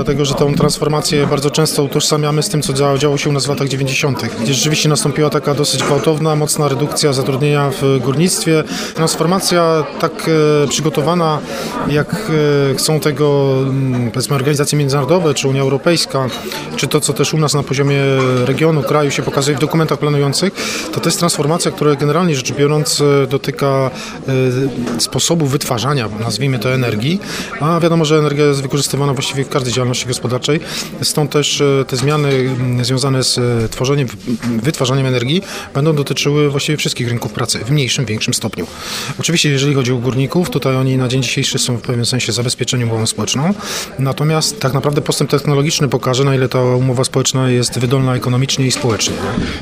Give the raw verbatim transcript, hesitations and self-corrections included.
Dlatego, że tą transformację bardzo często utożsamiamy z tym, co działo się u nas w latach dziewięćdziesiątych, gdzie rzeczywiście nastąpiła taka dosyć gwałtowna, mocna redukcja zatrudnienia w górnictwie. Transformacja tak e, przygotowana, jak e, chcą tego powiedzmy organizacje międzynarodowe, czy Unia Europejska, czy to, co też u nas na poziomie regionu, kraju się pokazuje w dokumentach planujących, to to jest transformacja, która generalnie rzecz biorąc dotyka e, sposobu wytwarzania, nazwijmy to, energii, a wiadomo, że energia jest wykorzystywana właściwie w każdej działalności gospodarczej, stąd też te zmiany związane z tworzeniem, wytwarzaniem energii będą dotyczyły właściwie wszystkich rynków pracy w mniejszym, większym stopniu. Oczywiście jeżeli chodzi o górników, tutaj oni na dzień dzisiejszy są w pewnym sensie zabezpieczeni umową społeczną, natomiast tak naprawdę postęp technologiczny pokaże, na ile ta umowa społeczna jest wydolna ekonomicznie i społecznie.